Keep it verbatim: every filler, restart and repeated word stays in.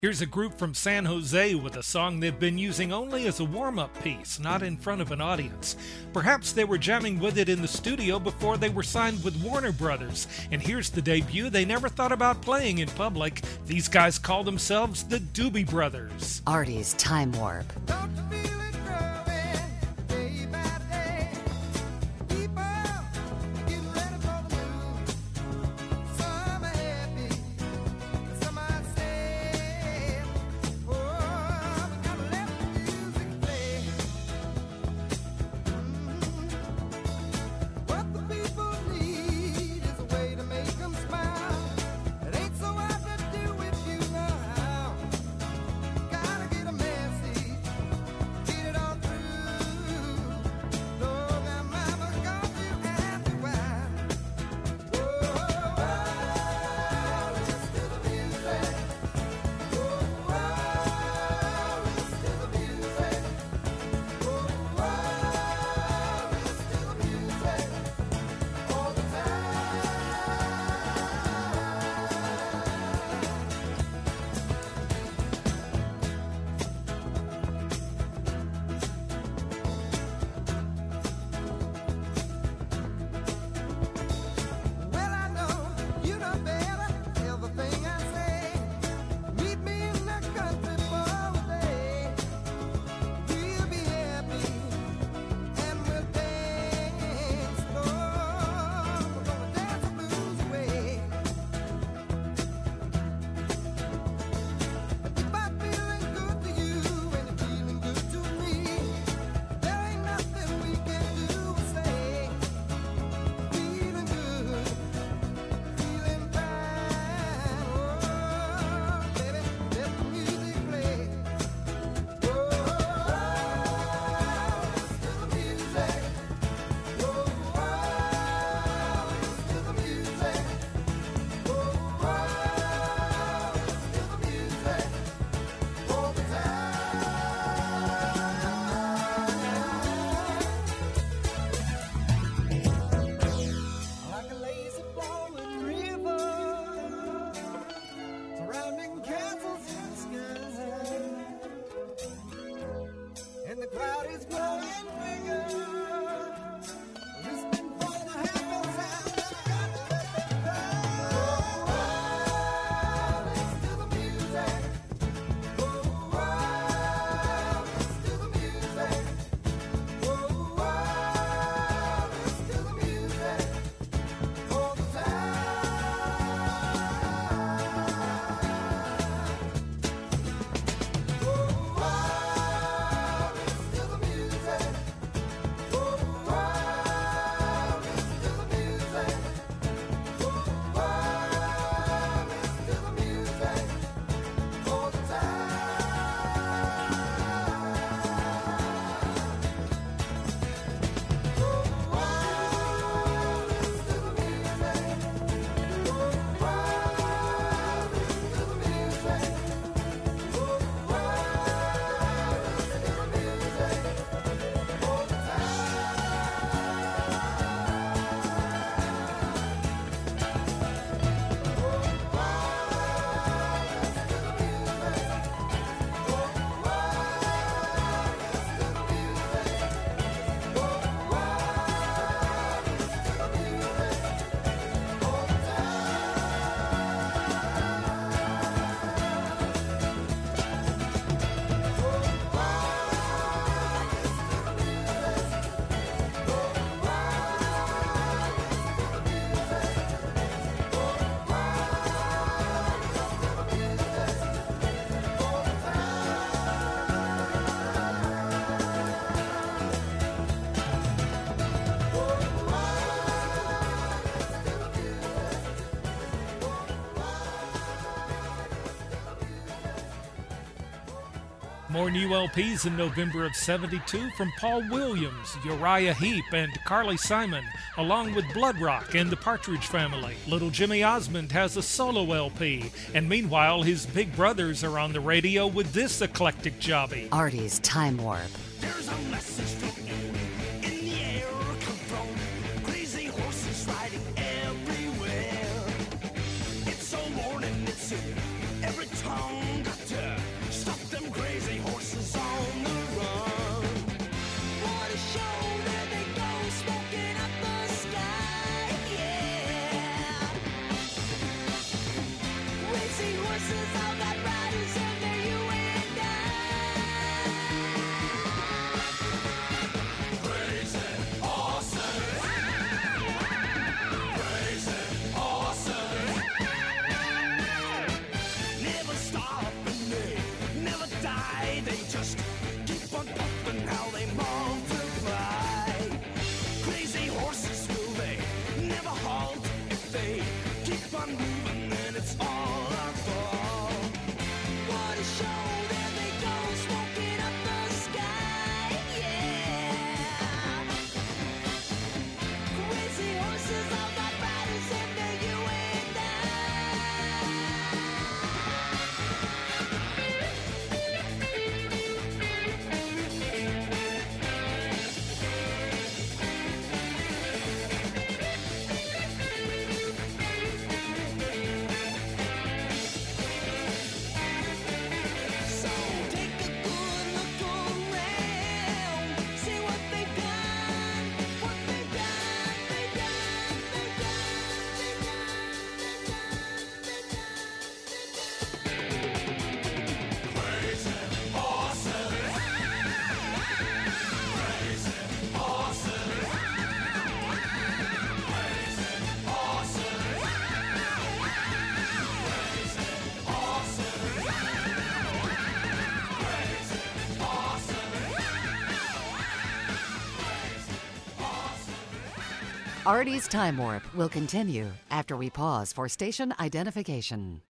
Here's a group from San Jose with a song they've been using only as a warm-up piece, not in front of an audience. Perhaps they were jamming with it in the studio before they were signed with Warner Brothers, and here's the debut they never thought about playing in public. These guys call themselves the Doobie Brothers. Artie's Time Warp. Don't you feel it growing day by day? People getting ready for the move. Some are happy, some are sad. Oh, we gotta let the music play. Mm-hmm. What the people need is a way to make them smile. It ain't so hard to do if you know how. Gotta get a message, get it all through. Long our mama got you happy while. Whoa, whoa, listen to the music. Whoa, whoa, listen to the music. Whoa, whoa, listen to the music all the time. Well, I know you know better everything I say. Meet me in the country for a day. We'll be happy and we'll dance. Lord, we're gonna dance the blues away. If I'm feeling good to you and you're feeling good to me, there ain't nothing we can do or say. Feeling good, feeling fine. Oh, baby, let the music play. Whoa, listen to the music. Whoa, listen to the music. Whoa, listen to the music all the time. Like a lazy flowing river, surrounding castles in the sky, and the crowd is growing bigger, listening for the happy sound of country. Oh, listen to the music. Oh, listen to the music. Oh, listen to the music all the time. More new L Ps in November of seventy-two from Paul Williams, Uriah Heep, and Carly Simon, along with Blood Rock and the Partridge Family. Little Jimmy Osmond has a solo L P, and meanwhile his big brothers are on the radio with this eclectic jobby. Artie's Time Warp. There's a message from you in the air, come from crazy horses riding everywhere. It's all morning, it's here. Every tongue got to why they just keep on pumping, how they multiply. Crazy horses, will they never halt? If they keep on moving, then it's all our fault. What a show, there they go, smoking up the sky, yeah. Crazy horses, all got riders in the U and So take a good look around, see what they've done, what they've done, they've done, they've done, they've done, they've done, they've done. Crazy horses, crazy horses, crazy Artie's Time Warp will continue after we pause for station identification.